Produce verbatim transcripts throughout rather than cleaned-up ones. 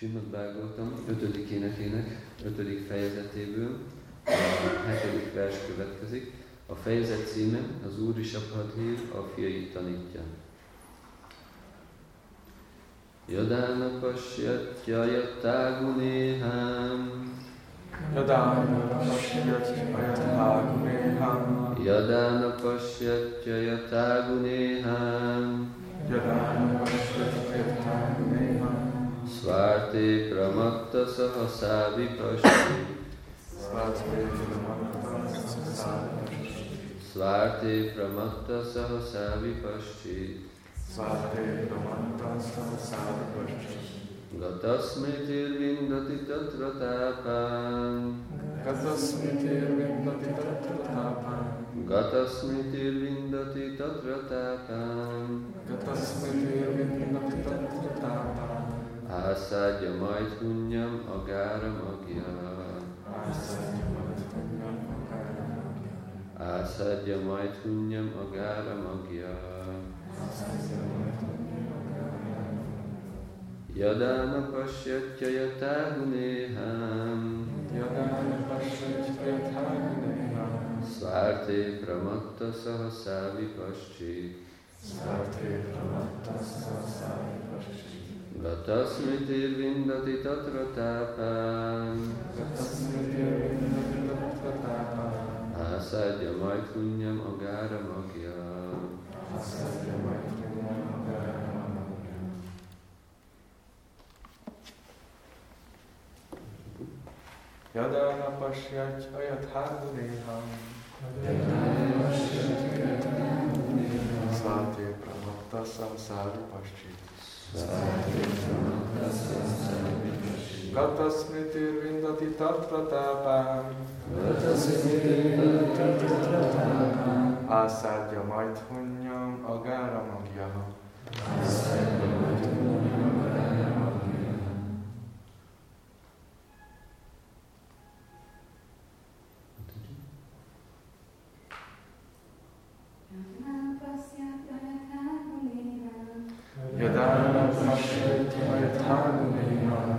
Srimad Bhagavatam ötödik énekének ötödik fejezetéből a hetedik vers következik. A fejezet címe az Úr Rishabhadév a fiait tanítja. Yadana pashyatya yataguneham Yadana pashyatya yataguneham Yadana pashyatya yataguneham Yadana pashyatya yataguneham Svarte pramatta sahasa vipashti Svarte pramatta sahasa vipashti Svarte pramatta sahasa vipashti Gatasmitir vindati tatra tapam Gatasmitir vindati tatra tapam Gatasmitir vindati tatra tapam Gatasmitir vindati tatra tapam Asadya maithunyam agaram agya Asadya maithunyam agaram agya Yadana pashyatya yataguneham Yadana pashyatya yataguneham Svarte pramatta sahasa vipashti Svarte pramatta sahasa vipashti Gatasmitir vindati tatra tapam Gatasmitir vindati tatra tapam Asadya maithunyam agaram agya Asadya maithunyam agaram agya Yadana pashyatya yataguneham Yadana pashyatya yataguneham Svate pramatta sahasa vipashti Gatasmitir vindati tatra tapam Asadya maithunyam agaram agya Yadana pashyatya yataguneham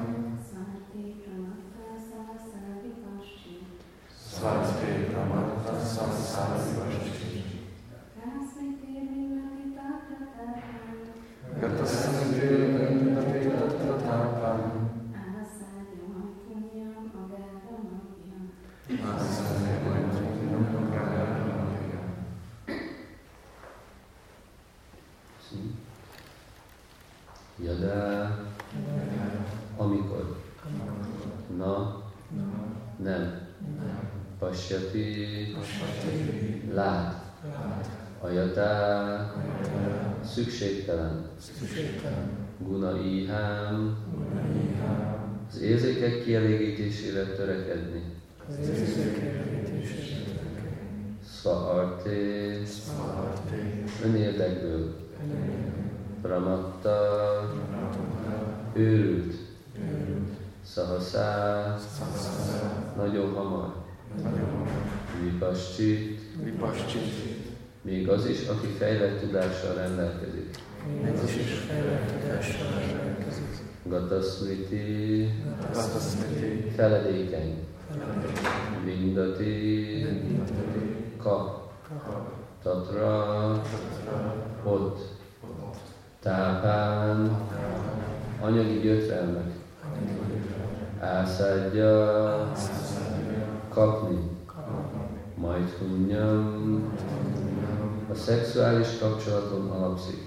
Svarte pramatta sahasa vipashti Gatasmitir vindati tatra tapam Asadya maithunyam agaram agya Yada, amikor, na, nem, pasyati, lát, ajatá, szükségtelen, guna ihám, az érzékek kielégítésére törekedni, szvaarté, önérdekből, pramatta, őrült, szahaszá, nagyon hamar, vipashti, még az is, aki fejlett tudással rendelkezik, gatasmriti, feledékeny, vindati, kap, tatra, ott, tápán, anyagi gyötrelmek, ászádja, kapni, maithunyam, a szexuális kapcsolaton alapszik,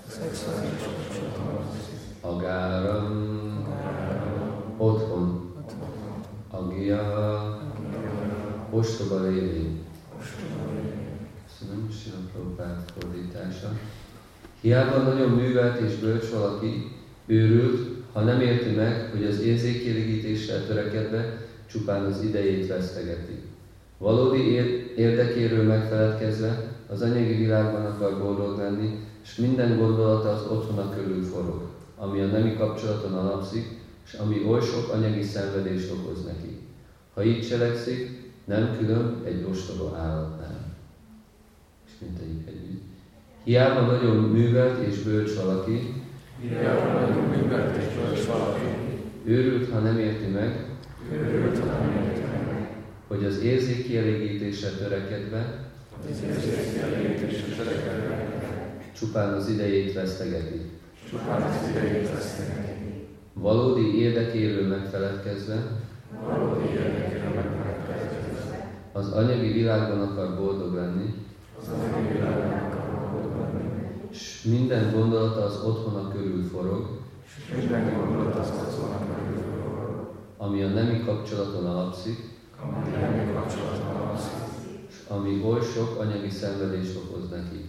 agáram, otthon, agya, ostoba lévény. Köszönöm, Srila Prabhupád fordítása. Hiába nagyon művelt és bölcs valaki, őrült, ha nem érti meg, hogy az érzékkielégítéssel törekedve csupán az idejét vesztegeti. Valódi érdekéről megfeledkezve az anyagi világban akar boldog lenni, és minden gondolata az otthona körül forog, ami a nemi kapcsolaton alapszik, és ami oly sok anyagi szenvedést okoz neki. Ha így cselekszik, nem külön egy ostoba állatnál. És mindegyik együtt. Hiába nagyon művelt és bölcs valaki, Hiába nagyon művelt és bölcs valaki, Őrült, ha nem érti meg, Őrült, ha nem érti meg, hogy az érzékkielégítésre törekedve, az érzékkielégítésre törekedve, csupán az idejét vesztegeti. Csupán az idejét vesztegeti. Valódi érdekéről megfeledkezve, Valódi érdekéről megfeledkezve, az anyagi világban akar boldog lenni, az anyagi világban akar boldog lenni, és minden gondolata az otthona körül forog, és minden gondolat az otthona körül forog, ami a nemi kapcsolaton alapszik, ami nemi kapcsolaton alapszik, és ami oly sok anyagi szenvedést okoz neki.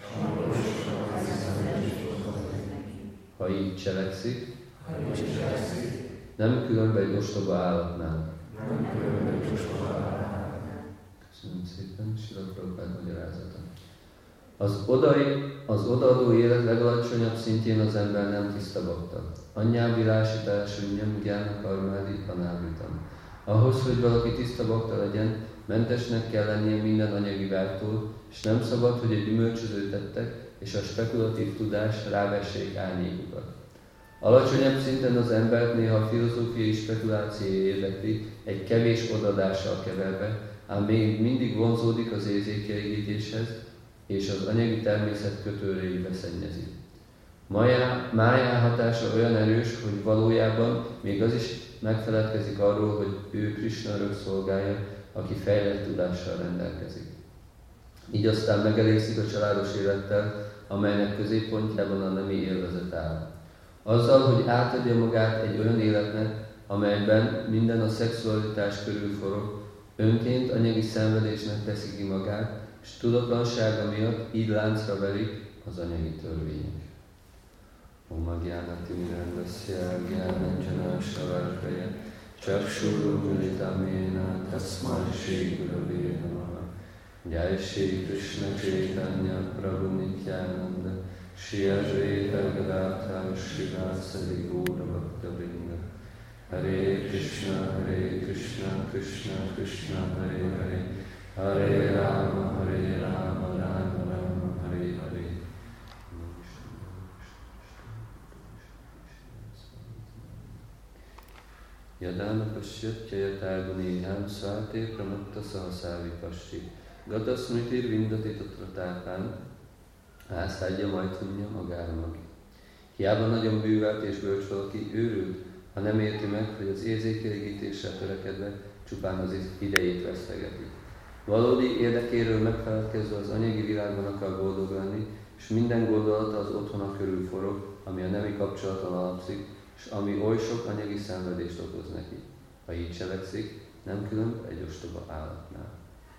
Ha így cselekszik, nem különb egy ostoba állatnál. Köszönöm szépen, Srila Prabhupád magyarázata. Az, odai, az odaadó élet legalacsonyabb szintjén az ember nem tiszta bakta. Anyám vilásítás, unnyam, gyának, armádi, anávitam. Ahhoz, hogy valaki tiszta bakta legyen, mentesnek kell lennie minden anyagi vágytól, és nem szabad, hogy a gyümölcsöző tettek és a spekulatív tudás rávessék árnyékukat. Alacsonyabb szinten az embert néha a filozófiai spekuláció érdekli, egy kevés odadással keverve, ám még mindig vonzódik az érzékkielégítéshez, és az anyagi természet kötőreibe szennyezi. Májá hatása olyan erős, hogy valójában még az is megfeledkezik arról, hogy ő Krisna örök szolgája, aki fejlett tudással rendelkezik. Így aztán megelégszik a családos élettel, amelynek középpontjában a nemi élvezet áll. Azzal, hogy átadja magát egy olyan életnek, amelyben minden a szexualitás körül forog, önként anyagi szenvedésnek teszi ki magát, és tudatlansága miatt így láncra verik az anyagi törvények. Oma gyánati mirandasya gyánanjana savarkaya chakshuru militamena tasmai shri gurave namaha. Jai Shri Krishna Chaitanya Prabhu Nityananda Shri Advaita Gadadhar Srivasadi Gaura Bhakta-vrinda. Hare Krishna, Hare Krishna, Krishna Krishna, Hare Hare, Hare Rama, Hare Rama, Rama Rama, Hare Hare. Yadana Pashyatya Yatagunihyam Svate Pramatta Sahasavi Pashti Gadasmritir Vindati Tatratápán ászádja majd tudja magára magi. Hiába nagyon művelt és bölcs valaki, őrült, ha nem érti meg, hogy az érzékkielégítésre törekedve csupán az idejét vesztegeti. Valódi érdekéről megfeledkezve az anyagi világban akar boldog lenni, és minden gondolata az otthona körül forog, ami a nemi kapcsolaton alapszik, és ami oly sok anyagi szenvedést okoz neki. Ha így cselekszik, nem különb egy ostoba állatnál.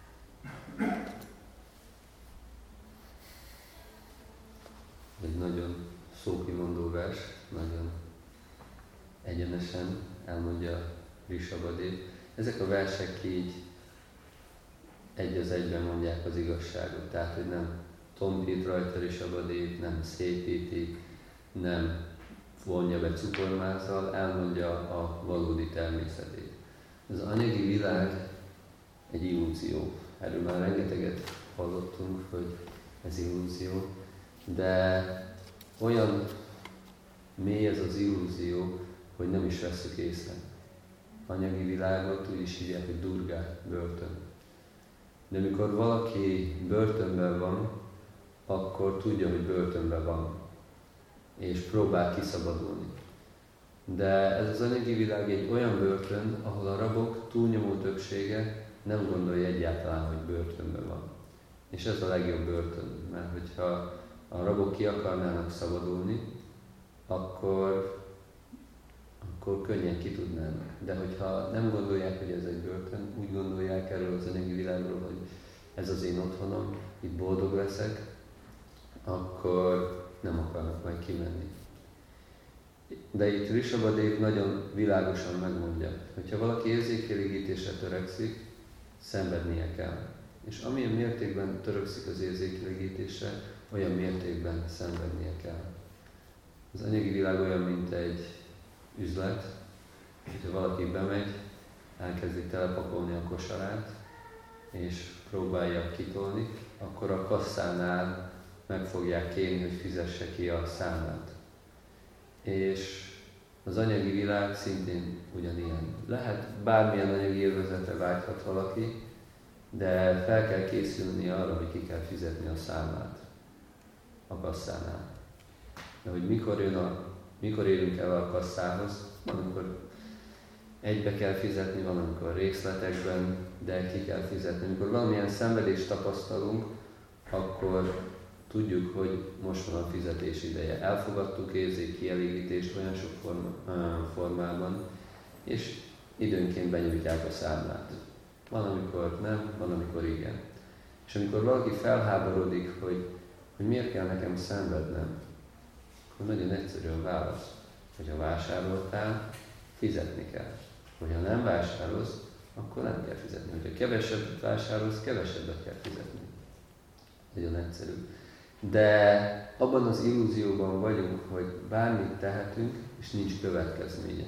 Egy nagyon szókimondó vers, nagyon egyenesen elmondja Rishabhadev. Ezek a versek így egy az egyben mondják az igazságot, tehát hogy nem tompít rajta Rishabhadev, nem szépítik, nem vonja be cukormázzal, elmondja a valódi természetét. Az anyagi világ egy illúzió. Erről már rengeteget hallottunk, hogy ez illúzió, de olyan mély ez az illúzió, hogy nem is vesszük észre. Anyagi világot úgy is hívják, hogy Durga, börtön. De amikor valaki börtönben van, akkor tudja, hogy börtönben van, és próbál kiszabadulni. De ez az anyagi világ egy olyan börtön, ahol a rabok túlnyomó többsége nem gondolja egyáltalán, hogy börtönben van. És ez a legjobb börtön, mert hogyha a rabok ki akarnának szabadulni, akkor, akkor könnyen ki tudnának. De hogyha nem gondolják, hogy ez egy börtön, úgy gondolják erről az anyagi világról, hogy ez az én otthonom, itt boldog leszek, akkor nem akarnak majd kimenni. De itt Rishabhadev nagyon világosan megmondja, hogyha valaki érzékkielégítésre törekszik, szenvednie kell. És amilyen mértékben törekszik az érzékkielégítésre, olyan mértékben szenvednie kell. Az anyagi világ olyan, mint egy üzlet, hogyha valaki bemegy, elkezdi telepakolni a kosarát, és próbálja kitolni, akkor a kasszánál meg fogják kérni, hogy fizesse ki a számlát. És az anyagi világ szintén ugyanilyen. Lehet bármilyen anyagi élvezetre vágyhat valaki, de fel kell készülni arra, hogy ki kell fizetni a számlát a kasszánál. De hogy mikor, jön a, mikor érünk el a kasszához, van, amikor egybe kell fizetni, van, amikor részletekben, de ki kell fizetni. Amikor valamilyen szenvedést tapasztalunk, akkor tudjuk, hogy most van a fizetés ideje. Elfogadtuk érzék kielégítést olyan sok forma, formában, és időnként benyújtják a számlát. Van, amikor nem, van, amikor igen. És amikor valaki felháborodik, hogy, hogy miért kell nekem szenvednem, akkor nagyon egyszerű a válasz, hogy ha vásároltál, fizetni kell. Hogyha nem vásárolsz, akkor nem kell fizetni. Hogyha kevesebbet vásárolsz, kevesebbet kell fizetni. Nagyon egyszerű. De abban az illúzióban vagyunk, hogy bármit tehetünk, és nincs következménye.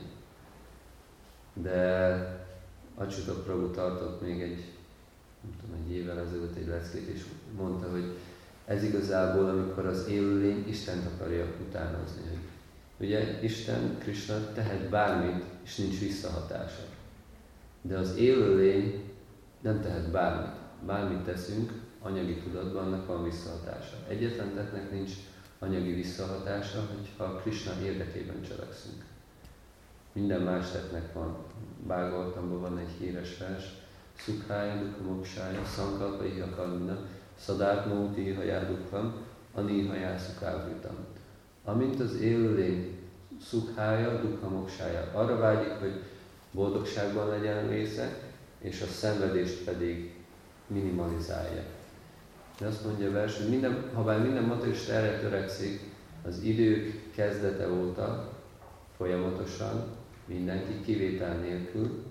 De Acsuta Prabhu tartott még egy, nem tudom, egy évvel ezelőtt egy leckét, és mondta, hogy ez igazából, amikor az élőlény Istent akarja utánozni. Ugye Isten, Krishna tehet bármit, és nincs visszahatása. De az élőlény nem tehet bármit. Bármit teszünk, anyagi tudatban annak van visszahatása. Egyetlen tettnek nincs anyagi visszahatása, hogyha Krishna érdekében cselekszünk. Minden más tettnek van. Bhagavatamban van egy híres vers, Szukhája, Dukha Moksája, Sankalpa Ihakarmina, Szadátmóti Ihajá Dukham, Anihajá Szukávritam. Amint az élőlény Szukhája, Dukha Moksája arra vágyik, hogy boldogságban legyen része, és a szenvedést pedig minimalizálja. De azt mondja a vers, hogy minden, ha bár minden materialista erre törekszik, az idők kezdete óta folyamatosan, mindenki kivétel nélkül,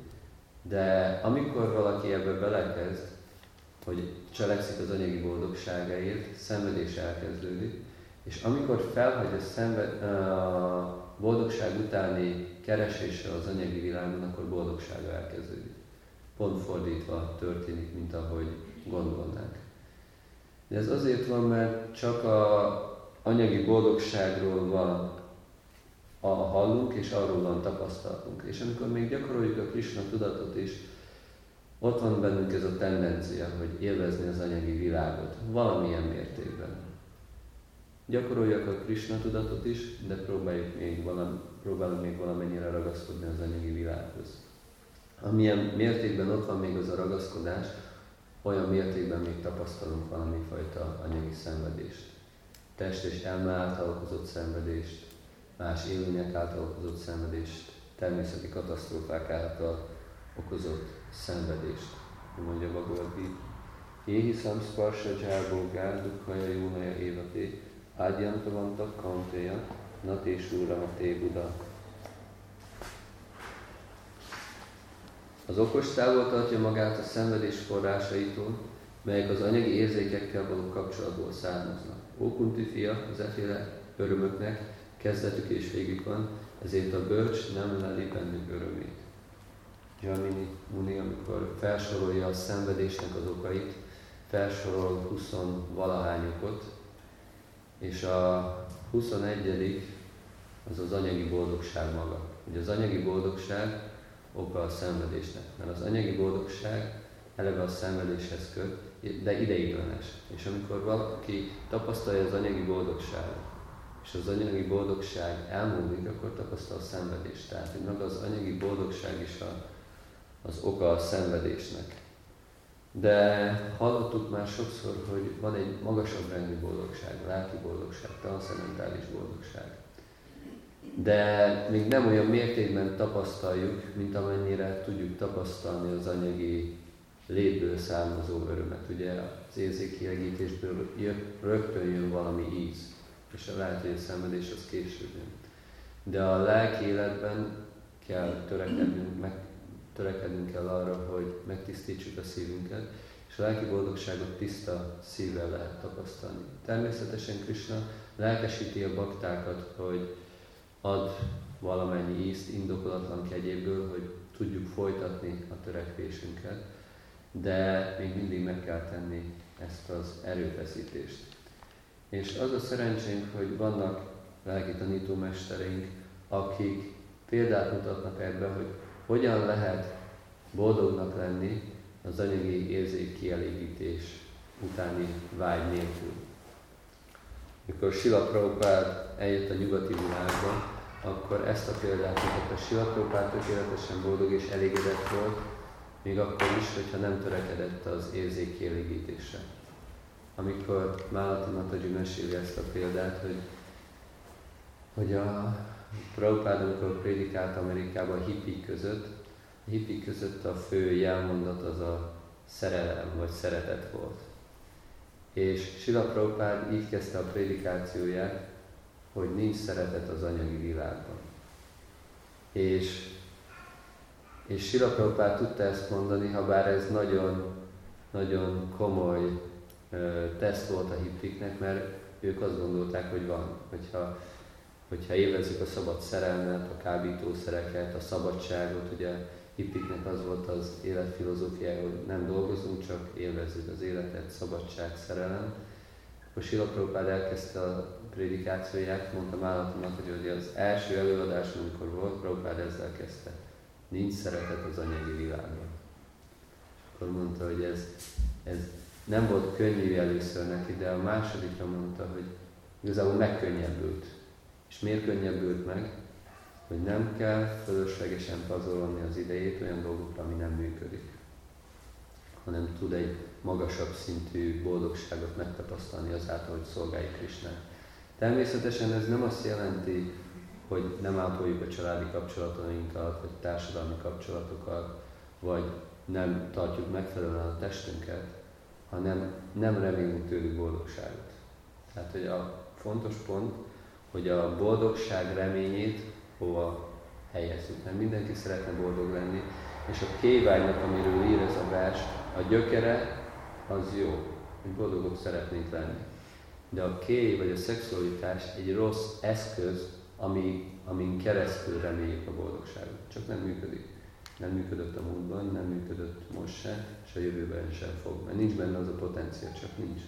de amikor valaki ebbe belekezd, hogy cselekszik az anyagi boldogságáért, szenvedés elkezdődik, és amikor felhagy a, szenved, a boldogság utáni kereséssel az anyagi világon, akkor boldogsága elkezdődik. Pont fordítva történik, mint ahogy gondolnánk. De ez azért van, mert csak a anyagi boldogságról van a hallunk, és arról van tapasztalatunk. És amikor még gyakoroljuk a Krishna tudatot is, ott van bennünk ez a tendencia, hogy élvezni az anyagi világot, valamilyen mértékben. Gyakoroljuk a Krishna tudatot is, de próbáljuk még valam, próbálunk még valamennyire ragaszkodni az anyagi világhoz. Amilyen mértékben ott van még az a ragaszkodás, olyan mértékben még tapasztalunk valami fajta anyagi szenvedést. Test és elme által okozott szenvedést, más élőnyek által okozott szenvedést, természeti katasztrófák által okozott szenvedést. Mondja Bhagavad Gita. Éhi samsparsha jarbogár dukhaja jónaja évati, ádjantavantak kantéja, natésúra té buda. Az okos távol tartja magát a szenvedés forrásaitól, melyek az anyagi érzékekkel való kapcsolatból származnak. Ó Kunti fia, az efféle örömöknek kezdetük és végük van, ezért a bölcs nem leli bennük örömét. Jamini Muni, amikor felsorolja a szenvedésnek az okait, felsorol huszonvalahány okot, és a huszonegyedik az az anyagi boldogság maga. Ugye az anyagi boldogság oka a szenvedésnek, mert az anyagi boldogság eleve a szenvedéshez köt, de ideiglenes. És amikor valaki tapasztalja az anyagi boldogságot, és az anyagi boldogság elmúlik, akkor tapasztal a szenvedést. Tehát, hogy maga az anyagi boldogság is a, az oka a szenvedésnek. De hallottuk már sokszor, hogy van egy magasabb rendű boldogság, lelki boldogság, transzcendentális boldogság. De még nem olyan mértékben tapasztaljuk, mint amennyire tudjuk tapasztalni az anyagi létből származó örömet. Ugye az érzékkielégítésből rögtön jön valami íz, és lehet, hogy a szenvedés az később jön. De a lelki életben kell törekednünk, meg, törekednünk kell arra, hogy megtisztítsuk a szívünket, és a lelki boldogságot tiszta szívvel lehet tapasztalni. Természetesen Krishna lelkesíti a baktákat, hogy ad valamennyi ízt indokolatlan kegyéből, hogy tudjuk folytatni a törekvésünket, de még mindig meg kell tenni ezt az erőfeszítést. És az a szerencsénk, hogy vannak lelki tanítómestereink, akik példát mutatnak ebben, hogy hogyan lehet boldognak lenni az anyagi érzék kielégítés utáni vágy nélkül. Mikor Srila Prabhupád eljött a nyugati világba, akkor ezt a példát mutatta. Srila Prabhupád tökéletesen boldog és elégedett volt, még akkor is, hogyha nem törekedett az érzék kielégítésre. Amikor Málati Mataji meséli ezt a példát, hogy, hogy a Prabhupád, amikor prédikált Amerikában a hippik között, a hippik között a fő jelmondat az a szerelem vagy szeretet volt. És Srila Prabhupád így kezdte a prédikációját, hogy nincs szeretet az anyagi világban. És, és Srila Prabhupád tudta ezt mondani, ha bár ez nagyon, nagyon komoly uh, teszt volt a hippiknek, mert ők azt gondolták, hogy van. Hogyha, hogyha élvezzük a szabad szerelmet, a kábítószereket, a szabadságot, ugye hippiknek az volt az életfilozófiája, hogy nem dolgozunk, csak élvezzük az életet, szabadság, szerelem. Akkor Srila Prabhupád elkezdte a prédikációját, mondta Málatinak, hogy az első előadás, amikor volt, Prabhupád ezzel kezdte. Nincs szeretet az anyagi világban. Akkor mondta, hogy ez, ez nem volt könnyű először neki, de a másodikra mondta, hogy igazából megkönnyebbült. És miért könnyebbült meg? Hogy nem kell fölöslegesen pazarolni az idejét olyan dolgokra, ami nem működik, hanem tud egy magasabb szintű boldogságot megtapasztalni azáltal, hogy szolgáljuk Krisnát. Természetesen ez nem azt jelenti, hogy nem ápoljuk a családi kapcsolatainkat, vagy társadalmi kapcsolatokat, vagy nem tartjuk megfelelően a testünket, hanem nem remélünk tőlük boldogságot. Tehát, hogy a fontos pont, hogy a boldogság reményét hova helyezzük. Mert mindenki szeretne boldog lenni, és a kévágynak, amiről ír ez a vers, a gyökere az jó, hogy boldogok szeretnénk lenni. De a kéj vagy a szexualitás egy rossz eszköz, ami, amin keresztül reméljük a boldogságot. Csak nem működik. Nem működött a múltban, nem működött most se, és a jövőben sem fog. Mert nincs benne az a potenciál, csak nincs.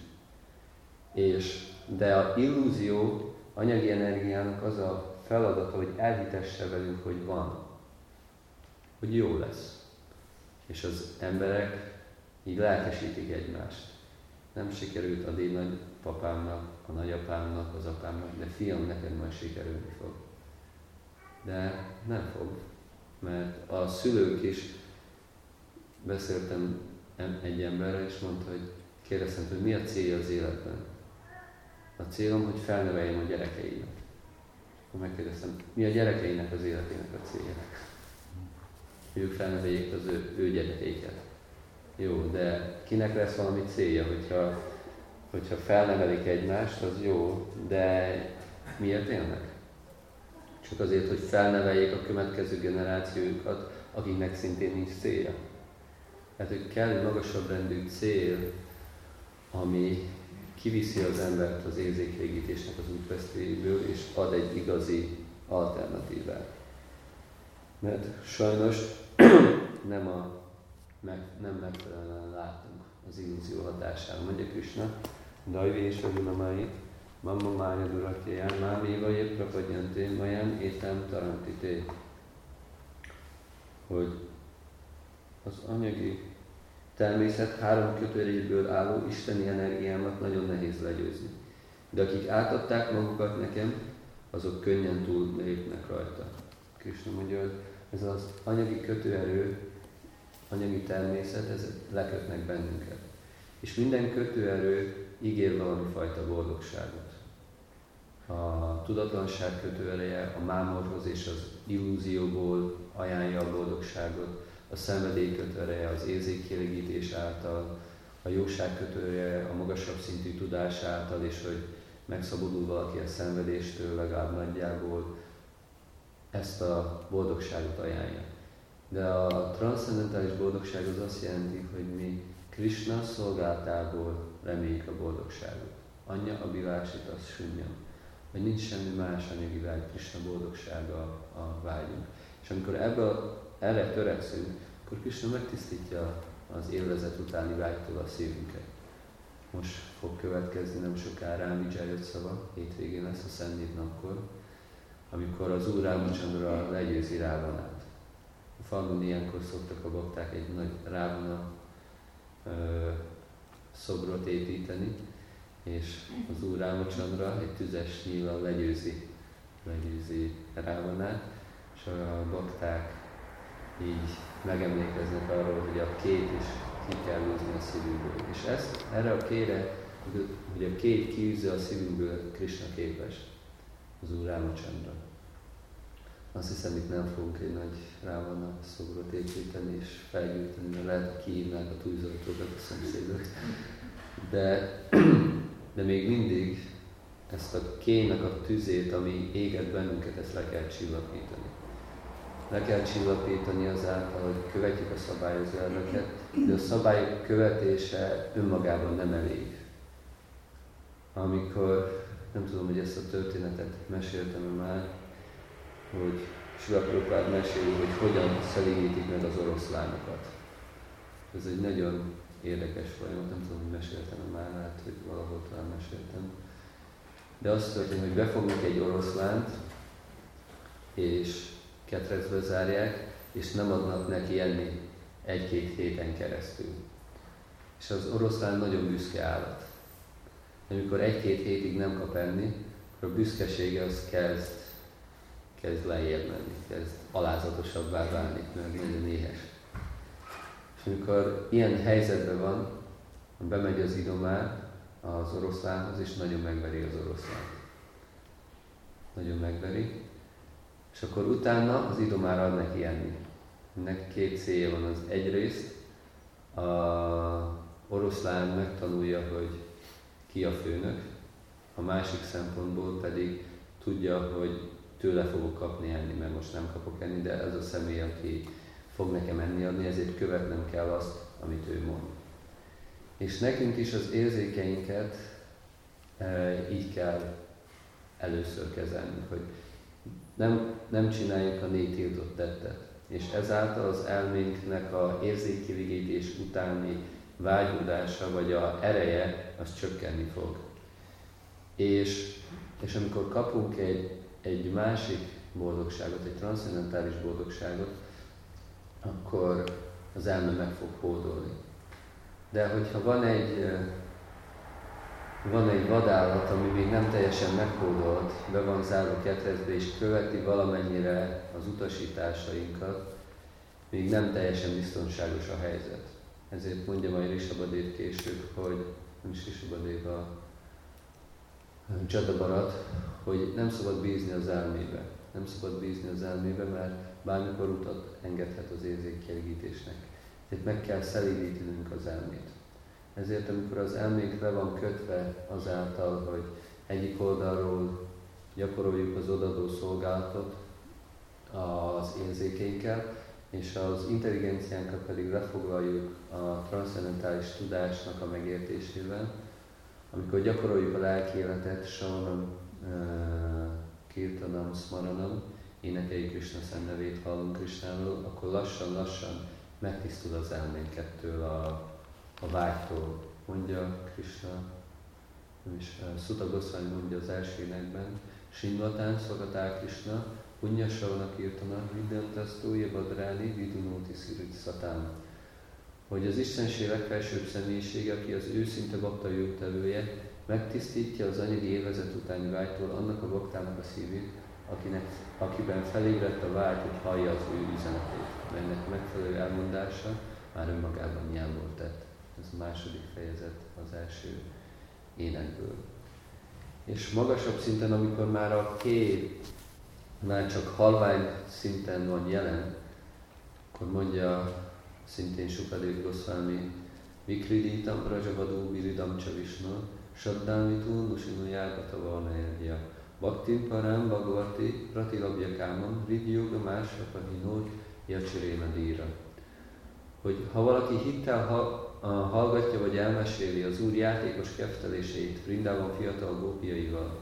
És, de a illúzió anyagi energiának az a feladata, hogy elhitesse velünk, hogy van. Hogy jó lesz. És az emberek így lelkesítik egymást. Nem sikerült a déd nagypapámnak, a nagyapámnak, az apámnak, de fiam, neked majd sikerülni fog. De nem fog. Mert a szülők is, beszéltem egy emberrel, és mondta, hogy kérdeztem, hogy mi a célja az életben. A célom, hogy felneveljem a gyerekeimet. Akkor megkérdeztem, mi a gyerekeinek az életének a célja? Hogy ők felneveljék az ő, ő gyerekeiket. Jó, de kinek lesz valami célja, hogyha, hogyha felnevelik egymást, az jó, de miért élnek? Csak azért, hogy felneveljék a következő generációjukat, akiknek szintén nincs célja. Tehát, hogy kell egy magasabb rendű cél, ami kiviszi az embert az érzékelégítésnek az útvesztőjéből, és ad egy igazi alternatívát. Mert sajnos nem, a, meg, nem megfelelően látunk az illúzió hatására. Mondja Krishna, Dajvi és Vajunamai, Mamma Mája Duratjaján, Máméva Jeprapadjanté, Maján Étem Tarantité. Hogy az anyagi természet három kötőerőből álló isteni energiámat nagyon nehéz legyőzni. De akik átadták magukat nekem, azok könnyen túl lépnek rajta. Krishna mondja, hogy ez az anyagi kötőerő, anyagi természet, ez lekötnek bennünket. És minden kötőerő ígér valami fajta boldogságot. A tudatlanság kötőereje a mámorhoz és az illúzióból ajánlja a boldogságot, a szenvedély kötőereje az érzékkielégítés által, a jóság kötőereje a magasabb szintű tudás által, és hogy megszabadul valaki a szenvedéstől, legalább nagyjából ezt a boldogságot ajánlja. De a transzcendentális boldogság az azt jelenti, hogy mi Krishna szolgálatából reméljük a boldogságot. Anya abivásit az sunyam. Hogy nincs semmi más anyagi vágy, Krishna boldogsága a vágyunk. És amikor ebből, erre törekszünk, akkor Krishna megtisztítja az élvezet utáni vágytól a szívünket. Most fog következni nem sokára Rámi Jayotszava, hétvégén lesz a Szentnép napkor, amikor az Úr Rámacandra legyőzi Rávanát. A falun ilyenkor szoktak a bakták egy nagy Rávana ö, szobrot építeni, és az Úr Rámacandra egy tüzes nyíllal legyőzi, legyőzi Rávanát, és a bakták így megemlékeznek arról, hogy a két is ki kell húzni a szívünkből. És ezt, erre a kére, hogy a két kiűzze a szívünkből, Krishna képes, az Úr Rámacandra. Azt hiszem, itt nem fogunk egy nagy Rávana szobrot építeni és felgyújtani, mert lehet, hogy kihívnánk a tűzoltókat a szomszédok. De, de még mindig ezt a kének a tüzét, ami éget bennünket, ezt le kell csillapítani. Le kell csillapítani azáltal, hogy követjük a szabályozó elveket, de a szabályok követése önmagában nem elég. Amikor, nem tudom, hogy ezt a történetet meséltem már, hogy Srila Prabhupád meséli, hogy hogyan szelídítik meg az oroszlánokat. Ez egy nagyon érdekes folyamat, nem tudom, hogy meséltem már, hát, hogy valahol talán meséltem. De az történik, hogy befognak egy oroszlánt, és ketrecbe zárják, és nem adnak neki enni egy-két héten keresztül. És az oroszlán nagyon büszke állat. Amikor egy-két hétig nem kap enni, akkor a büszkesége az kezd, kezd lejjebb menni, kezd alázatosabbá válni, mert nagyon éhes. És amikor ilyen helyzetben van, bemegy az idomár az oroszlánhoz, és nagyon megveri az oroszlánt. Nagyon megveri. És akkor utána az idomár ad neki enni. Ennek két célja van. Az egyrészt a oroszlán megtanulja, hogy ki a főnök, a másik szempontból pedig tudja, hogy tőle fogok kapni enni, mert most nem kapok enni, de ez a személy, aki fog nekem enni adni, ezért követnem kell azt, amit ő mond. És nekünk is az érzékeinket e, így kell először kezelni, hogy nem, nem csináljuk a négy tiltott tettet, és ezáltal az elménknek a érzékkielégítés utáni vágyódása vagy a ereje, az csökkenni fog. És, és amikor kapunk egy, egy másik boldogságot, egy transzcendentális boldogságot, akkor az elme meg fog hódolni. De hogyha van egy, van egy vadállat, ami még nem teljesen meghódolt, be van zárva ketrecbe és követi valamennyire az utasításainkat, még nem teljesen biztonságos a helyzet. Ezért mondja majd Rishabhadév később, hogy nem is Rishabhadév, a Jadabarat, hogy nem szabad bízni az elmébe. Nem szabad bízni az elmébe, mert bármikor utat engedhet az érzékkielégítésnek. Tehát meg kell szelídítenünk az elmét. Ezért, amikor az elménk le van kötve azáltal, hogy egyik oldalról gyakoroljuk az odadó szolgálatot az érzékeinkkel, és az intelligenciánkat pedig lefoglaljuk a transzcendentális tudásnak a megértésével, amikor gyakoroljuk a lelki életet, Savanam, Kirtanam, Smaranam, énekeljük Krishna szent nevét, hallunk Krishnáról, akkor lassan-lassan megtisztul az elménk ettől a, a vágytól. Mondja Krishna, és Sutta Goswami mondja az első énekben, Srinvatán Svagatá Krishna, Punya Savana Kirtana, Vidyantasztó, Jabadráni, Vidunóti Szirit Szatán. Hogy az Istenség legfelsőbb személyisége, aki az őszinte bakta jogtevője, megtisztítja az anyagi élvezet utáni vágytól annak a baktának a szívét, akinek, akiben felébredt a vágy, hogy hallja az ő üzenetét, melynek megfelelő elmondása már önmagában nyelvból tett. Ez a második fejezet az első énekből. És magasabb szinten, amikor már a kép már csak halvány szinten van jelen, akkor mondja szintén Sukadév Goswami, Vikriditam Rajavadó Biridam Csavisna, Saddhámitú Nusinujárgata Varnaérgya, Bhaktin Parám Bhagavati Pratilabja Kámam, Vidyoga Másrapahinót Jacsirémedíra. Hogy ha valaki hittel hallgatja vagy elmeséli az Úr játékos kefteléseit Vrindában fiatal gópiaival,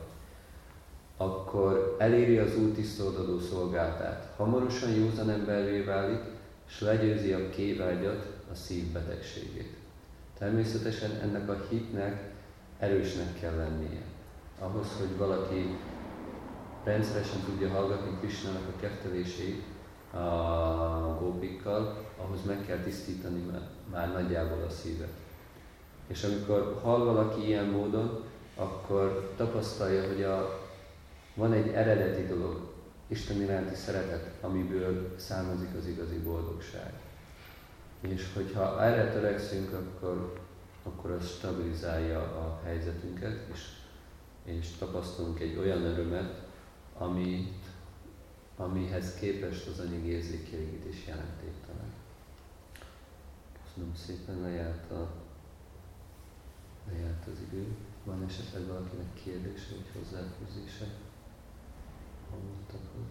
akkor eléri az Úr tisztoldadó szolgáltát. Hamarosan józan emberré válik, és legyőzi a kévágyat, a szívbetegségét. Természetesen ennek a hitnek erősnek kell lennie. Ahhoz, hogy valaki rendszeresen tudja hallgatni Krishnának a kettelését a gópikkal, ahhoz meg kell tisztítani már, már nagyjából a szívet. És amikor hall valaki ilyen módon, akkor tapasztalja, hogy a, van egy eredeti dolog, Isten iránti szeretet, amiből származik az igazi boldogság. És hogyha erre törekszünk, akkor, akkor az stabilizálja a helyzetünket, és, és tapasztalunk egy olyan örömet, amit, amihez képest az anyagi érzékkielégítés jelentéktelen. Köszönöm szépen, lejárt, a, lejárt az idő. Van esetleg valakinek kérdése vagy hozzáfűzése hallottakhoz?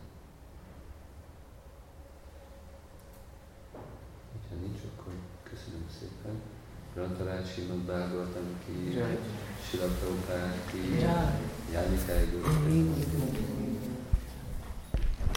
Ha nincs, akkor köszönöm szépen. Grantarács Srimad Bhagavatam ki, Srila Prabhupád ki, Jani Kály Guru.